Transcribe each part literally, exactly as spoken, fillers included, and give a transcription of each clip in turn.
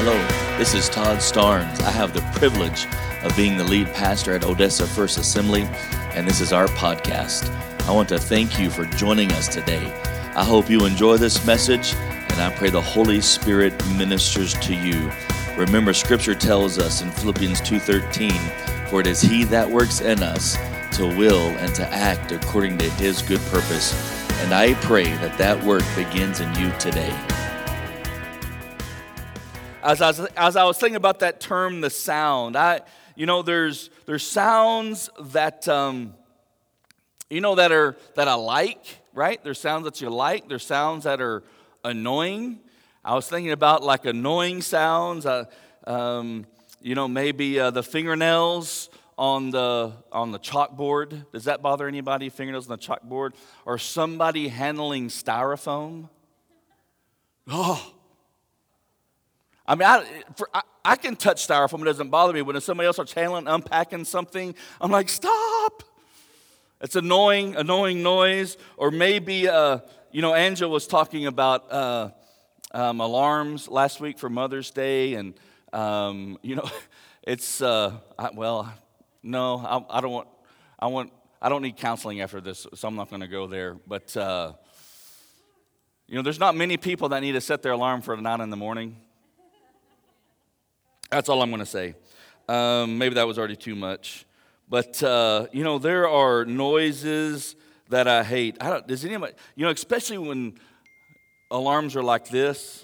Hello, this is Todd Starnes. I have the privilege of being the lead pastor at Odessa First Assembly, and this is our podcast. I want to thank you for joining us today. I hope you enjoy this message, and I pray the Holy Spirit ministers to you. Remember, Scripture tells us in Philippians two thirteen, for it is He that works in us to will and to act according to His good purpose. And I pray that that work begins in you today. As I, was, as I was thinking about that term, the sound, I, you know, there's there's sounds that, um, you know, that are that I like, right? There's sounds that you like. There's sounds that are annoying. I was thinking about like annoying sounds. Uh, um, you know, maybe uh, the fingernails on the on the chalkboard. Does that bother anybody? Fingernails on the chalkboard, or somebody handling styrofoam? Oh. I mean, I, for, I, I can touch styrofoam. It doesn't bother me. When if somebody else starts handling, unpacking something, I'm like, stop. It's annoying, annoying noise. Or maybe, uh, you know, Angela was talking about uh, um, alarms last week for Mother's Day. And, um, you know, it's, uh, I, well, no, I, I don't want, I want, I don't need counseling after this, so I'm not going to go there. But, uh, you know, there's not many people that need to set their alarm for nine in the morning. That's all I'm going to say. Um, maybe that was already too much. But, uh, you know, there are noises that I hate. I don't, does anybody, you know, especially when alarms are like this.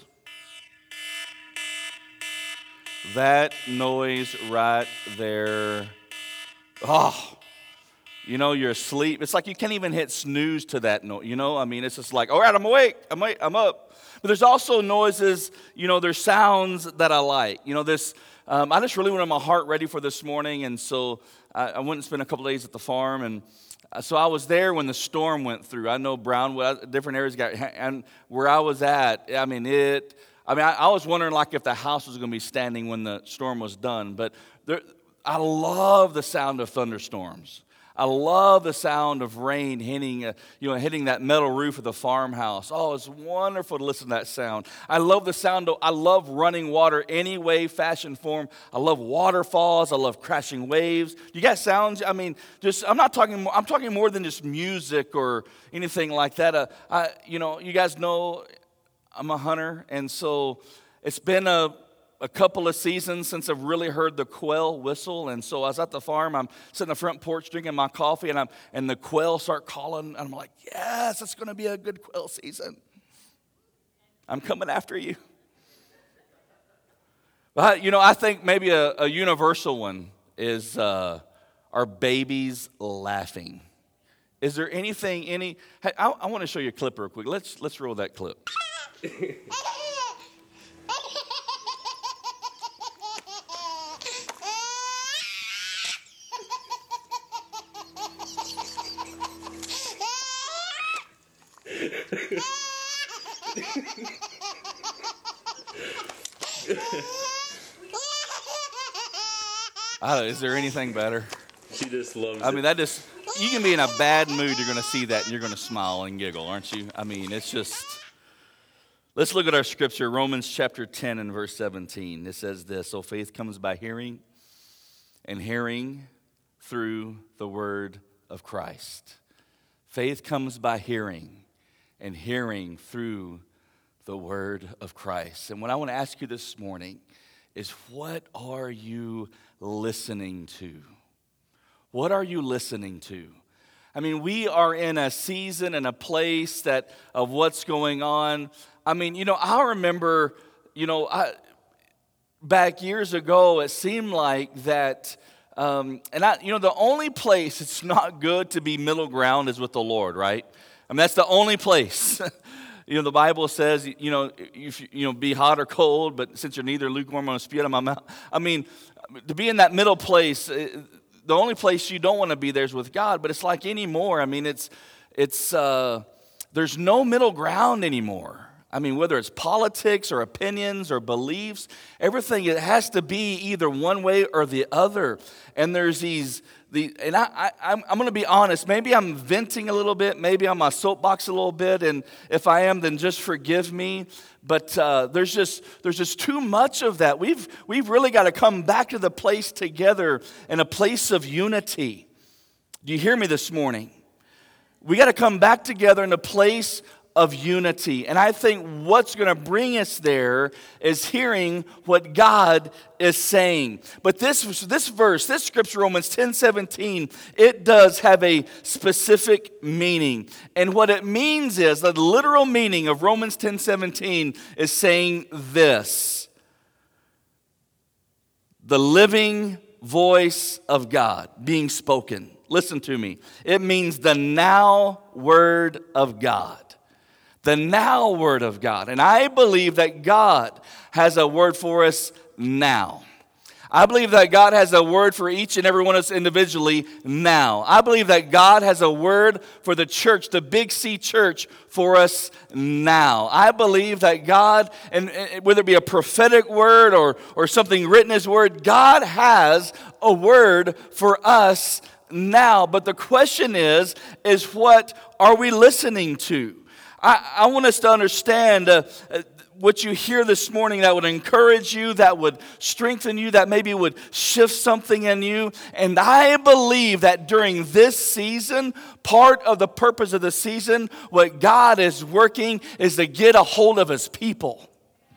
That noise right there. Oh, you know, you're asleep. It's like you can't even hit snooze to that noise, you know? I mean, it's just like, all right, I'm awake. I'm awake. I'm up. But there's also noises, you know, there's sounds that I like. You know, this, um, I just really wanted my heart ready for this morning, and so I, I went and spent a couple days at the farm, and so I was there when the storm went through. I know Brownwood, different areas got, and where I was at, I mean, it, I mean, I, I was wondering, like, if the house was going to be standing when the storm was done, but there, I love the sound of thunderstorms. I love the sound of rain hitting, uh, you know, hitting that metal roof of the farmhouse. Oh, it's wonderful to listen to that sound. I love the sound of, I love running water any way, fashion, form. I love waterfalls. I love crashing waves. You got sounds? I mean, just, I'm not talking, I'm talking more than just music or anything like that. Uh, I, you know, you guys know I'm a hunter, and so it's been a, a couple of seasons since I've really heard the quail whistle. And so I was at the farm, I'm sitting on the front porch drinking my coffee, and I'm and the quail start calling, and I'm like, yes, it's going to be a good quail season. I'm coming after you. But, you know, I think maybe a, a universal one is uh, our babies laughing. Is there anything, any, hey, I, I want to show you a clip real quick. Let's, let's roll that clip. I don't know, is there anything better? She just loves it. I mean, that just, you can be in a bad mood, you're going to see that, and you're going to smile and giggle, aren't you? I mean, it's just, let's look at our scripture, Romans chapter ten and verse seventeen. It says this, so faith comes by hearing, and hearing through the word of Christ. Faith comes by hearing, and hearing through the word of Christ. And what I want to ask you this morning is, what are you listening to? What are you listening to? I mean, we are in a season and a place that of what's going on. I mean, you know, I remember, you know, I, back years ago, it seemed like that, um, and I, you know, the only place it's not good to be middle ground is with the Lord, right? I mean, that's the only place. You know, the Bible says, you know, you, you know, be hot or cold, but since you're neither lukewarm, I'm going to spew out of my mouth. I mean, to be in that middle place, the only place you don't want to be there is with God. But it's like anymore. I mean, it's, it's, uh, there's no middle ground anymore. I mean, whether it's politics or opinions or beliefs, everything, it has to be either one way or the other. And there's these, the, and I, I, I'm, I'm going to be honest, maybe I'm venting a little bit, maybe I'm on my soapbox a little bit, and if I am, then just forgive me. But uh, there's just there's just too much of that. We've we've really got to come back to the place together in a place of unity. Do you hear me this morning? We got to come back together in a place of unity. And I think what's going to bring us there is hearing what God is saying. But this, this verse, this scripture, Romans ten seventeen, it does have a specific meaning. And what it means is, the literal meaning of Romans ten seventeen is saying this: the living voice of God being spoken. Listen to me. It means the now word of God. The now word of God. And I believe that God has a word for us now. I believe that God has a word for each and every one of us individually now. I believe that God has a word for the church, the Big C church, for us now. I believe that God, and whether it be a prophetic word or, or something written as word, God has a word for us now. But the question is, is what are we listening to? I, I want us to understand uh, what you hear this morning that would encourage you, that would strengthen you, that maybe would shift something in you. And I believe that during this season, part of the purpose of the season, what God is working is to get a hold of His people.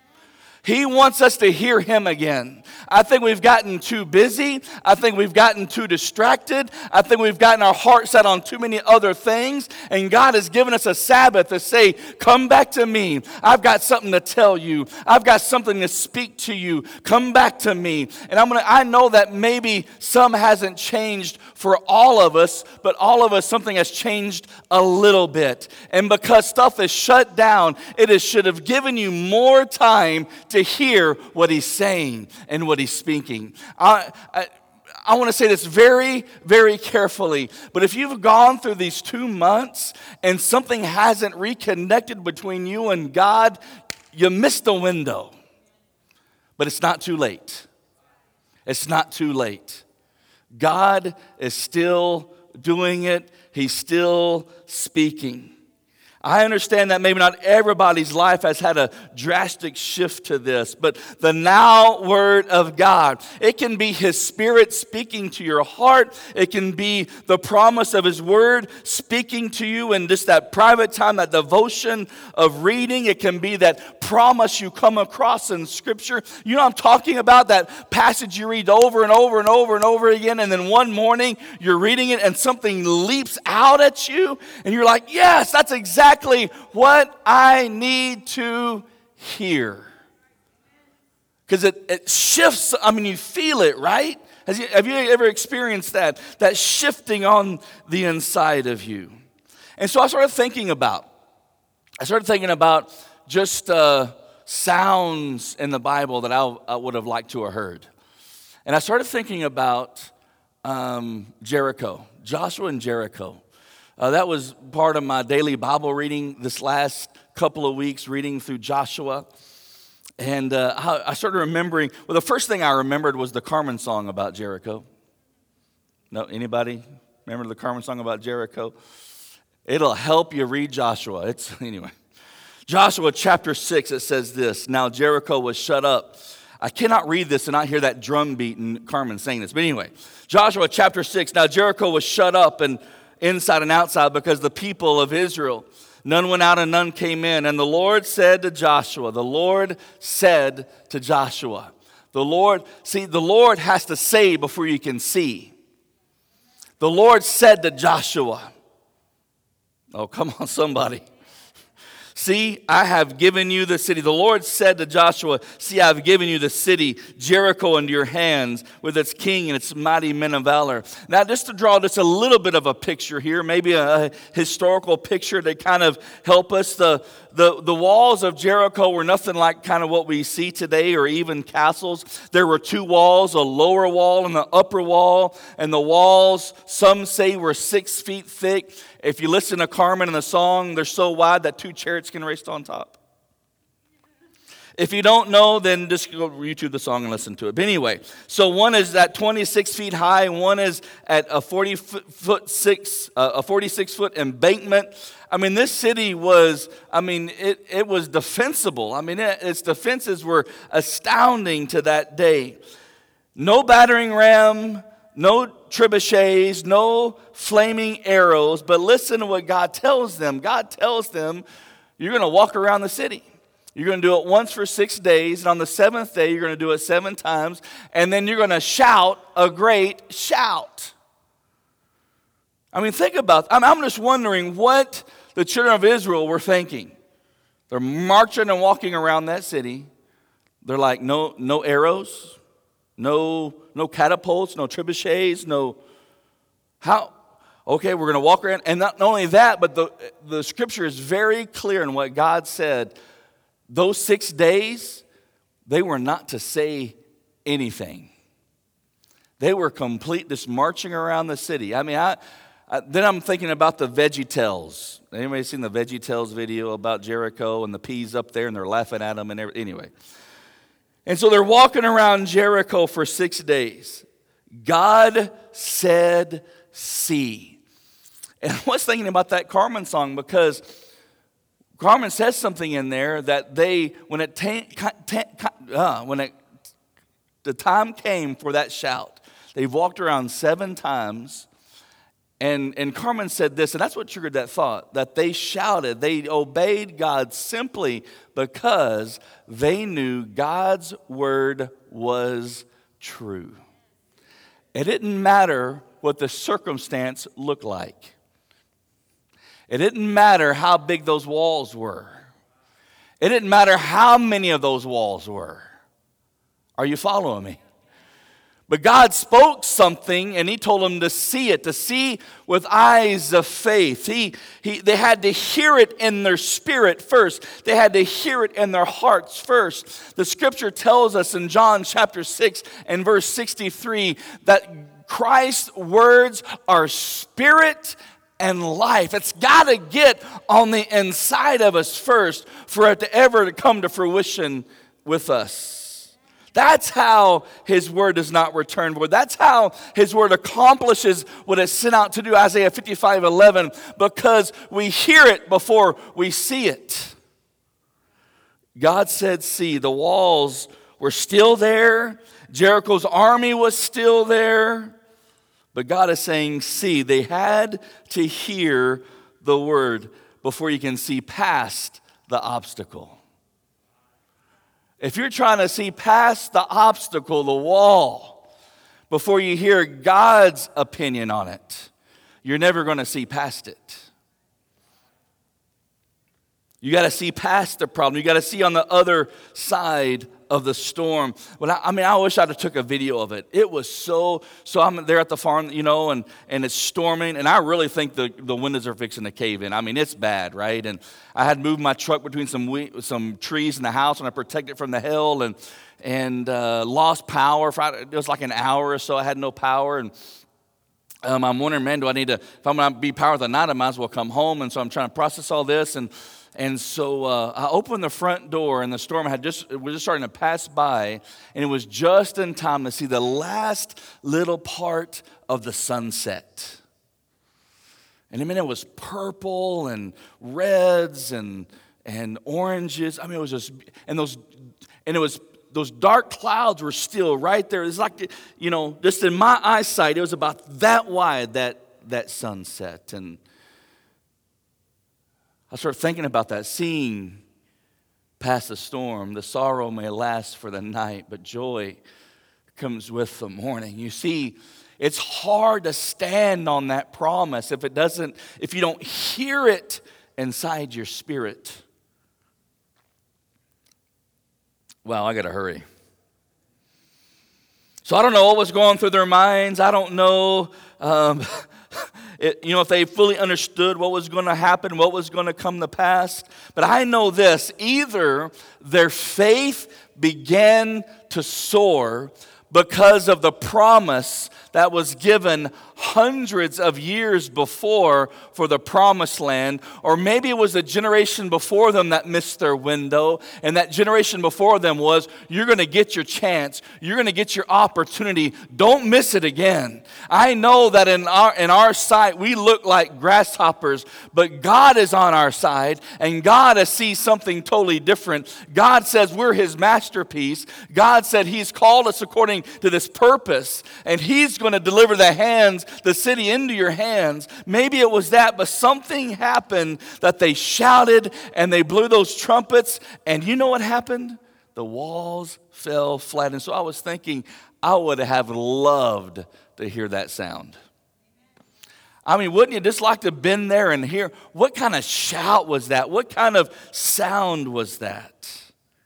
He wants us to hear Him again. I think we've gotten too busy. I think we've gotten too distracted. I think we've gotten our heart set on too many other things. And God has given us a Sabbath to say, come back to me. I've got something to tell you. I've got something to speak to you. Come back to me. And I'm gonna, I know that maybe some hasn't changed for all of us, but all of us, something has changed a little bit. And because stuff is shut down, it is, should have given you more time to hear what He's saying and what He's speaking. I, I, I want to say this very, very carefully, but if you've gone through these two months and something hasn't reconnected between you and God, you missed the window. But it's not too late. It's not too late. God is still doing it. He's still speaking. I understand that maybe not everybody's life has had a drastic shift to this, but the now word of God, it can be His Spirit speaking to your heart. It can be the promise of His word speaking to you in just that private time, that devotion of reading. It can be that promise you come across in Scripture. You know what I'm talking about? That passage you read over and over and over and over again, and then one morning you're reading it and something leaps out at you, and you're like, yes, that's exactly what I need to hear. Because it, it shifts, I mean, you feel it, right? Has you, have you ever experienced that? That shifting on the inside of you. And so I started thinking about, I started thinking about just uh, sounds in the Bible that I, I would have liked to have heard. And I started thinking about um, Jericho, Joshua and Jericho. Uh, that was part of my daily Bible reading this last couple of weeks, reading through Joshua. And uh, I started remembering, well, the first thing I remembered was the Carmen song about Jericho. No, anybody remember the Carmen song about Jericho? It'll help you read Joshua. It's anyway. Joshua chapter six, it says this: now Jericho was shut up. I cannot read this and not hear that drum beat and Carmen saying this. But anyway, Joshua chapter six, now Jericho was shut up and inside and outside because the people of Israel, none went out and none came in. And the Lord said to Joshua, the Lord said to Joshua, the Lord, see, the Lord has to say before you can see. The Lord said to Joshua, oh, come on, somebody. See, I have given you the city. The Lord said to Joshua, see, I have given you the city, Jericho, into your hands, with its king and its mighty men of valor. Now, just to draw just a little bit of a picture here, maybe a historical picture to kind of help us. The, the, the walls of Jericho were nothing like kind of what we see today, or even castles. There were two walls, a lower wall and the upper wall. And the walls, some say, were six feet thick. If you listen to Carmen and the song, they're so wide that two chariots can race on top. If you don't know, then just go YouTube the song and listen to it. But anyway, so one is at twenty-six feet high, and one is at a forty foot six, uh, a forty-six foot embankment. I mean, this city was, I mean, it, it was defensible. I mean, it, its defenses were astounding to that day. No battering ram, no trebuchets, no flaming arrows. But listen to what God tells them. God tells them, you're going to walk around the city. You're going to do it once for six days, and on the seventh day, you're going to do it seven times, and then you're going to shout a great shout. I mean, think about it. I'm just wondering what the children of Israel were thinking. They're marching and walking around that city. They're like, no, no arrows, no, no catapults, no trebuchets, no. How? Okay, we're going to walk around, and not only that, but the the scripture is very clear in what God said. Those six days, they were not to say anything. They were complete, just marching around the city. I mean, I, I then I'm thinking about the VeggieTales. Anybody seen the VeggieTales video about Jericho and the peas up there, and they're laughing at them and everything? Anyway. And so they're walking around Jericho for six days. God said, see. And I was thinking about that Carmen song because Carmen says something in there that they, when it, ta- ta- uh, when it, the time came for that shout, they walked around seven times, and, and Carmen said this, and that's what triggered that thought, that they shouted, they obeyed God simply because they knew God's word was true. It didn't matter what the circumstance looked like. It didn't matter how big those walls were. It didn't matter how many of those walls were. Are you following me? But God spoke something, and he told them to see it, to see with eyes of faith. He, he, they had to hear it in their spirit first. They had to hear it in their hearts first. The scripture tells us in John chapter six and verse sixty-three that Christ's words are spirit and life. It's got to get on the inside of us first for it to ever to come to fruition with us. That's how his word does not return void. That's how his word accomplishes what it's sent out to do, Isaiah fifty-five eleven, because we hear it before we see it. God said, see, the walls were still there. Jericho's army was still there. But God is saying, see, they had to hear the word before you can see past the obstacle. If you're trying to see past the obstacle, the wall, before you hear God's opinion on it, you're never going to see past it. You got to see past the problem. You got to see on the other side of the storm. But I, I mean, I wish I'd have took a video of it. It was so, so I'm there at the farm, you know, and, and it's storming, and I really think the, the windows are fixing to cave in. I mean, it's bad, right? And I had moved my truck between some we, some trees in the house, and I protected it from the hail, and and uh, lost power. For, it was like an hour or so I had no power, and um, I'm wondering, man, do I need to, if I'm going to be power at the night, I might as well come home. And so I'm trying to process all this, and And so uh, I opened the front door, and the storm had just it was just starting to pass by, and it was just in time to see the last little part of the sunset. And I mean, it was purple and reds and and oranges. I mean, it was just and those and it was those dark clouds were still right there. It's like, you know, just in my eyesight, it was about that wide, that that sunset. And I started thinking about that, seeing past the storm. The sorrow may last for the night, but joy comes with the morning. You see, it's hard to stand on that promise if it doesn't, if you don't hear it inside your spirit. Well, I got to hurry. So I don't know what was going through their minds. I don't know. Um, It, you know, if they fully understood what was going to happen, what was going to come to pass. But I know this, either their faith began to soar because of the promise that was given hundreds of years before for the promised land. Or maybe it was a generation before them that missed their window, and that generation before them was, you're going to get your chance, you're going to get your opportunity, don't miss it again. I know that in our, in our sight we look like grasshoppers, but God is on our side, and God sees something totally different. God says we're His masterpiece. God said He's called us according to this purpose, and He's going to deliver the hands, the city into your hands. Maybe it was that, but something happened that they shouted and they blew those trumpets, and you know what happened? The walls fell flat. And so I was thinking, I would have loved to hear that sound. I mean, wouldn't you just like to have been there and hear, what kind of shout was that? What kind of sound was that?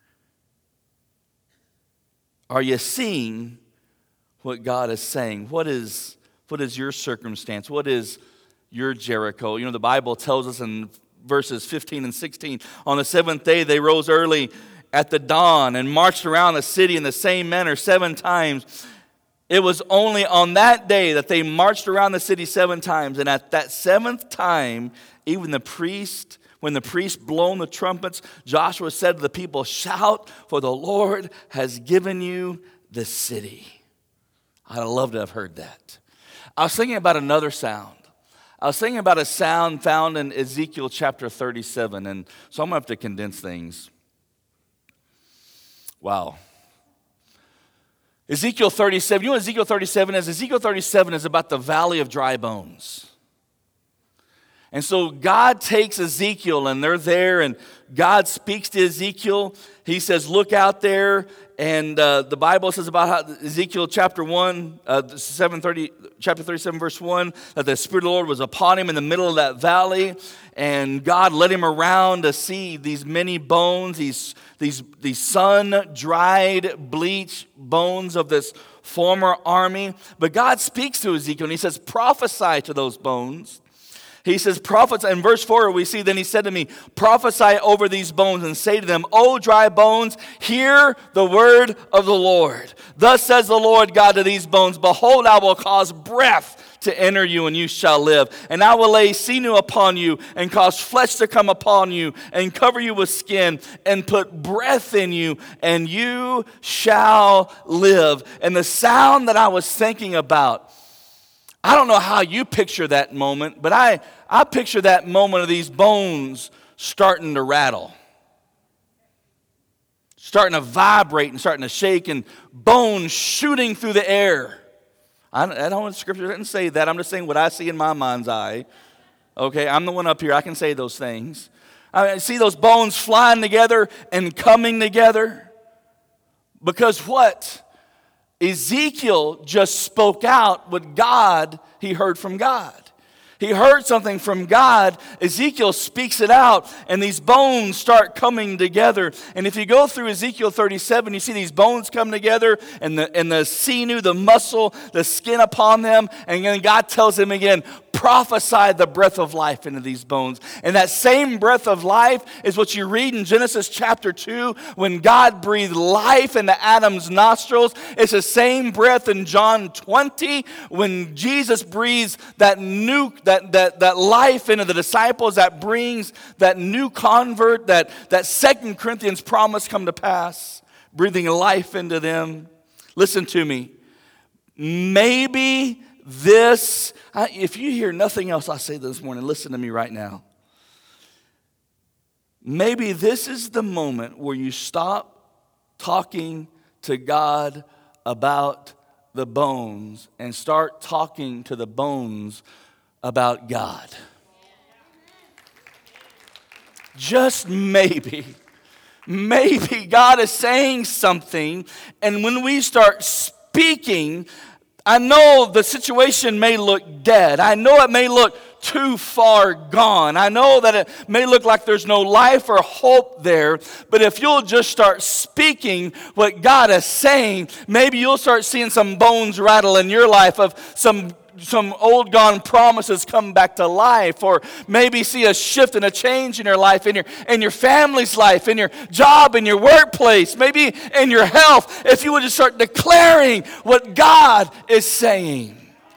Are you seeing what God is saying? What is, what is your circumstance? What is your Jericho? You know, the Bible tells us in verses fifteen and sixteen, on the seventh day they rose early at the dawn and marched around the city in the same manner seven times. It was only on that day that they marched around the city seven times. And at that seventh time, even the priest, when the priest blown the trumpets, Joshua said to the people, shout, for the Lord has given you the city. I'd love to have heard that. I was thinking about another sound. I was thinking about a sound found in Ezekiel chapter thirty-seven. And so I'm going to have to condense things. Wow. Ezekiel thirty-seven, you know what Ezekiel thirty-seven is? Ezekiel thirty-seven is about the valley of dry bones. And so God takes Ezekiel, and they're there, and God speaks to Ezekiel. He says, look out there. And uh, the Bible says about how Ezekiel chapter one, uh, seven thirty, chapter thirty-seven, verse one, that the Spirit of the Lord was upon him in the middle of that valley. And God led him around to see these many bones, these, these, these sun-dried, bleached bones of this former army. But God speaks to Ezekiel, and He says, prophesy to those bones. He says, prophesy. In verse four, we see, then He said to me, prophesy over these bones and say to them, O dry bones, hear the word of the Lord. Thus says the Lord God to these bones, behold, I will cause breath to enter you, and you shall live. And I will lay sinew upon you, and cause flesh to come upon you, and cover you with skin, and put breath in you, and you shall live. And the sound that I was thinking about, I don't know how you picture that moment, but I, I picture that moment of these bones starting to rattle, starting to vibrate and starting to shake, and bones shooting through the air. I, I don't know, the Scripture didn't say that. I'm just saying what I see in my mind's eye. Okay, I'm the one up here. I can say those things. I see those bones flying together and coming together. Because what? Ezekiel just spoke out what God, he heard from God. He heard something from God. Ezekiel speaks it out, and these bones start coming together. And if you go through Ezekiel thirty-seven, you see these bones come together, and the, and the sinew, the muscle, the skin upon them. And then God tells him again, prophesy the breath of life into these bones. And that same breath of life is what you read in Genesis chapter two, when God breathed life into Adam's nostrils. It's the same breath in John twenty, when Jesus breathes that new, that, that, that life into the disciples, that brings that new convert, that, that Second Corinthians promise come to pass, breathing life into them. Listen to me. Maybe this, if you hear nothing else I say this morning, listen to me right now. Maybe this is the moment where you stop talking to God about the bones and start talking to the bones about God. Just maybe. Maybe God is saying something, and when we start speaking, I know the situation may look dead. I know it may look too far gone. I know that it may look like there's no life or hope there. But if you'll just start speaking what God is saying, maybe you'll start seeing some bones rattle in your life of some some old gone promises come back to life, or maybe see a shift and a change in your life, in your, in your family's life, in your job, in your workplace, maybe in your health, if you would just start declaring what God is saying.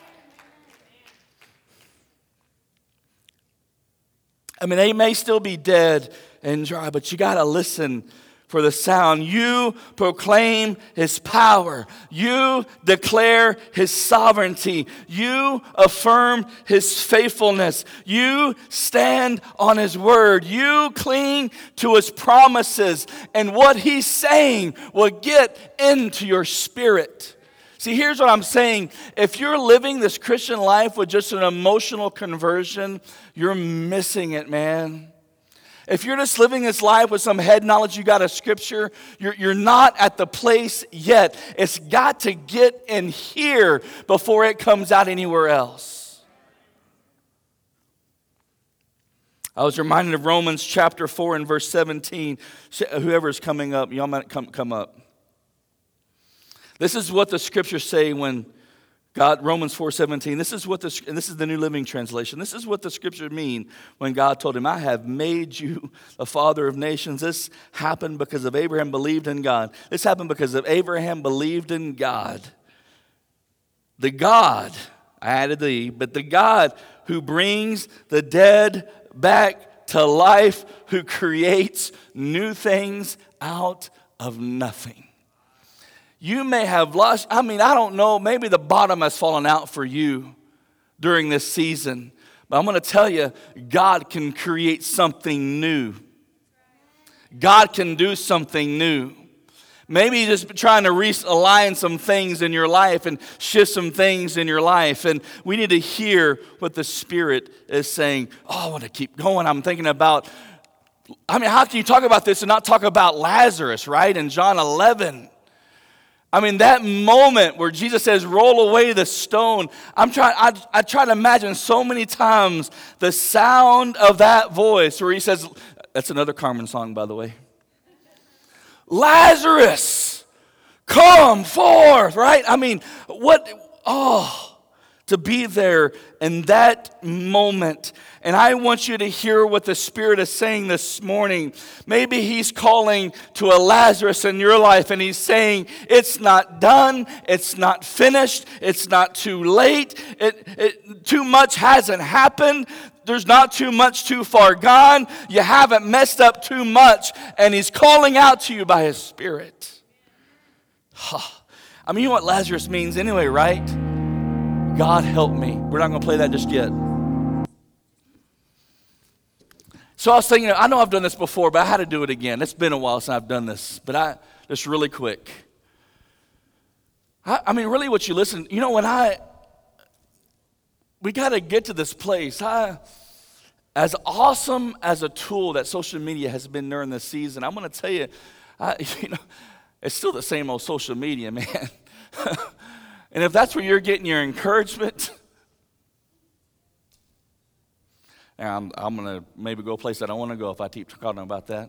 I mean, they may still be dead and dry, but you got to listen for the sound. You proclaim His power. You declare His sovereignty. You affirm His faithfulness. You stand on His word. You cling to His promises. And what He's saying will get into your spirit. See, here's what I'm saying. If you're living this Christian life with just an emotional conversion, you're missing it, man. If you're just living this life with some head knowledge, you got a scripture, you're, you're not at the place yet. It's got to get in here before it comes out anywhere else. I was reminded of Romans chapter four and verse seventeen. Whoever's coming up, y'all might come, come up. This is what the scriptures say when God, Romans four seventeen, this is what the, and this is the New Living Translation. This is what the scriptures mean when God told him, I have made you the father of nations. This happened because of Abraham believed in God. This happened because of Abraham believed in God. The God, I added the, but the God who brings the dead back to life, who creates new things out of nothing. You may have lost, I mean, I don't know, maybe the bottom has fallen out for you during this season. But I'm going to tell you, God can create something new. God can do something new. Maybe you're just trying to realign some things in your life and shift some things in your life. And we need to hear what the Spirit is saying. Oh, I want to keep going. I'm thinking about, I mean, how can you talk about this and not talk about Lazarus, right? In John eleven. I mean, that moment where Jesus says, roll away the stone. I'm trying, I, I try to imagine so many times the sound of that voice where he says, that's another Carmen song, by the way. Lazarus, come forth, right? I mean, what, oh, to be there in that moment. And I want you to hear what the Spirit is saying this morning. Maybe He's calling to a Lazarus in your life and He's saying, it's not done, it's not finished, it's not too late, it, it, too much hasn't happened, there's not too much too far gone, you haven't messed up too much, and He's calling out to you by His Spirit. I mean, you know what Lazarus means anyway, right? God help me. We're not going to play that just yet. So I was thinking, I know I've done this before, but I had to do it again. It's been a while since I've done this, but I just really quick. I, I mean, really what you listen, you know, when I, we got to get to this place. I, as awesome as a tool that social media has been during this season, I'm going to tell you, I, you know, it's still the same old social media, man. And if that's where you're getting your encouragement, and I'm, I'm going to maybe go a place that I don't want to go if I keep talking about that.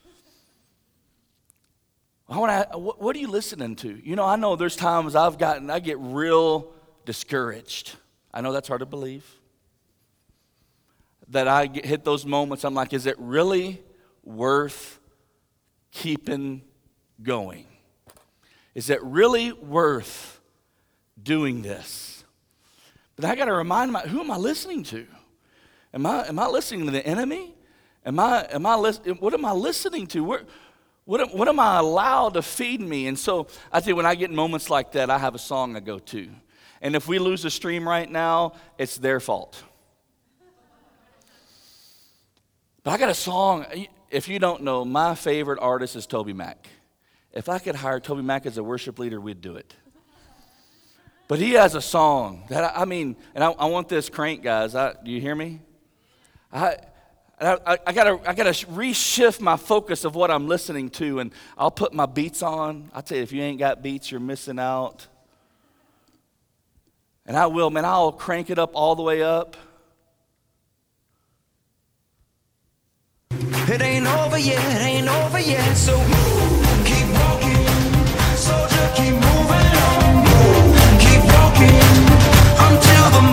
I want to. What, what are you listening to? You know, I know there's times I've gotten, I get real discouraged. I know that's hard to believe. That I get, hit those moments, I'm like, is it really worth keeping going? Is it really worth doing this? But I got to remind myself, who am I listening to? Am I am I listening to the enemy? Am I am I what am I listening to? Where, what am, what am I allowed to feed me? And so I think when I get in moments like that, I have a song I go to. And if we lose the stream right now, it's their fault. But I got a song. If you don't know, my favorite artist is Toby Mac. If I could hire Toby Mac as a worship leader, we'd do it. But he has a song that, I, I mean, and I, I want this crank, guys. I, do you hear me? I, I, I gotta, I gotta reshift my focus of what I'm listening to, and I'll put my beats on. I tell you, if you ain't got beats, you're missing out. And I will, man. I'll crank it up all the way up. It ain't over yet, it ain't over yet. So keep walking, soldier, keep moving on. Keep walking until the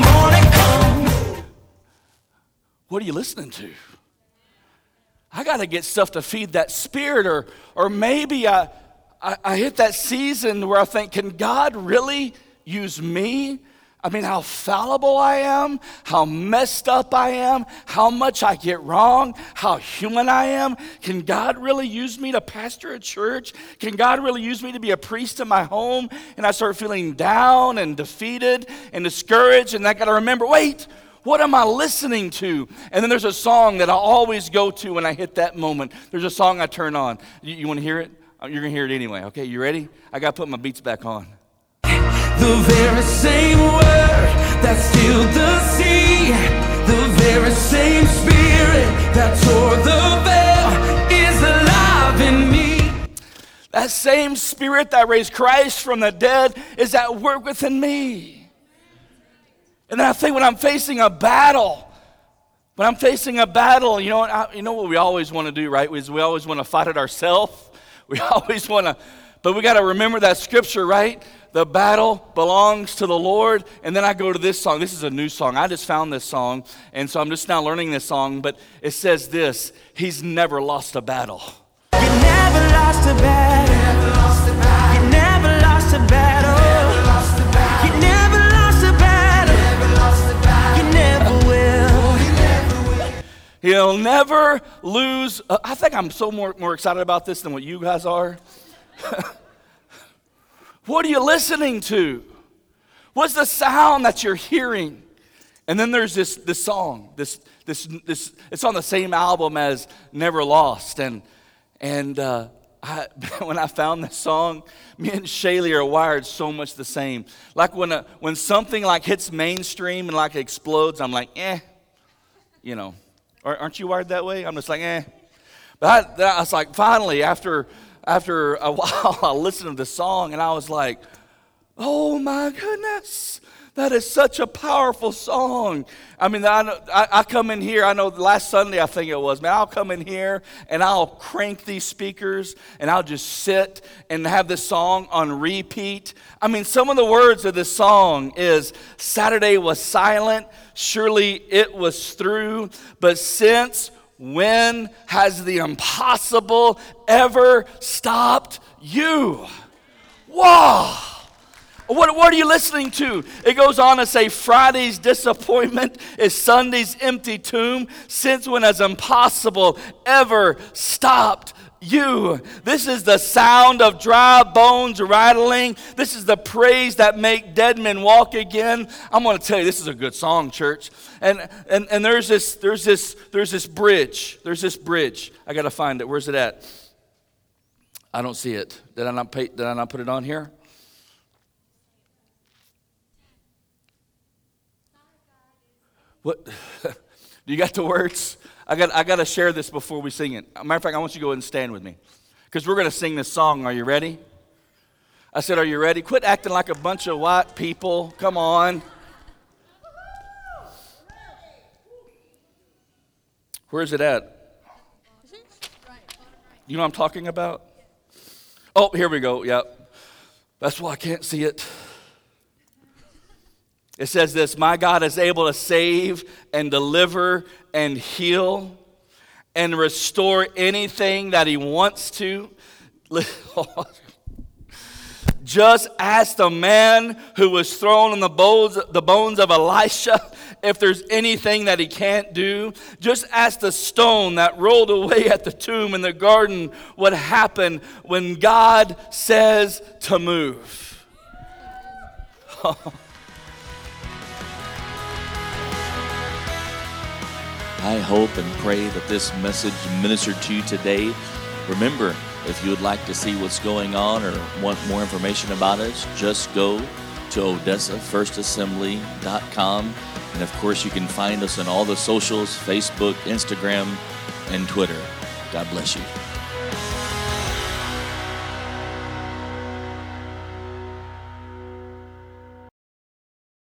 what are you listening to? I got to get stuff to feed that spirit, or or maybe I, I, I hit that season where I think, can God really use me? I mean, how fallible I am, how messed up I am, how much I get wrong, how human I am. Can God really use me to pastor a church? Can God really use me to be a priest in my home? And I start feeling down and defeated and discouraged, and I got to remember, wait, what am I listening to? And then there's a song that I always go to when I hit that moment. There's a song I turn on. You, you want to hear it? You're going to hear it anyway. Okay, you ready? I got to put my beats back on. The very same word that stilled the sea, the very same spirit that tore the veil is alive in me. That same spirit that raised Christ from the dead is at work within me. And then I think when I'm facing a battle, when I'm facing a battle, you know what, I, you know what we always want to do, right? Is we always want to fight it ourselves. We always want to, but we got to remember that scripture, right? The battle belongs to the Lord. And then I go to this song. This is a new song. I just found this song, and so I'm just now learning this song, but it says this: He's never lost a battle. You never lost a battle. You never lost a battle. You never lost a battle. You never lost a battle. You never will. You never will. He'll never lose. Uh, I think I'm so more, more excited about this than what you guys are. What are you listening to? What's the sound that you're hearing? And then there's this this song. This this this. It's on the same album as Never Lost. And and uh, I, when I found this song, me and Shaylee are wired so much the same. Like when a, when something like hits mainstream and like explodes, I'm like, eh, you know. Aren't you wired that way? I'm just like, eh. But I, I was like, finally, after. After a while, I listened to the song, and I was like, oh, my goodness, that is such a powerful song. I mean, I, I, I come in here, I know last Sunday, I think it was, man, I'll come in here, and I'll crank these speakers, and I'll just sit and have this song on repeat. I mean, some of the words of this song is, Saturday was silent, surely it was through, but since when has the impossible ever stopped you? Wow. What, what are you listening to? It goes on to say, Friday's disappointment is Sunday's empty tomb. Since when has impossible ever stopped you? This is the sound of dry bones rattling. This is the praise that make dead men walk again. I'm going to tell you, this is a good song, church. And and and there's this there's this there's this bridge. There's this bridge. I got to find it. Where's it at? I don't see it. Did I not pay, did I not put it on here? What? Do you got the words? I got I got to share this before we sing it. Matter of fact, I want you to go ahead and stand with me, because we're going to sing this song. Are you ready? I said, are you ready? Quit acting like a bunch of white people. Come on. Where's it at? You know what I'm talking about? Oh, here we go. Yep. That's why I can't see it. It says this: my God is able to save and deliver and heal and restore anything that he wants to. Just ask the man who was thrown in the bones, the bones of Elisha if there's anything that he can't do. Just ask the stone that rolled away at the tomb in the garden what happened when God says to move. I hope and pray that this message ministered to you today. Remember, if you would like to see what's going on or want more information about us, just go to Odessa First Assembly dot com. And of course, you can find us on all the socials, Facebook, Instagram, and Twitter. God bless you.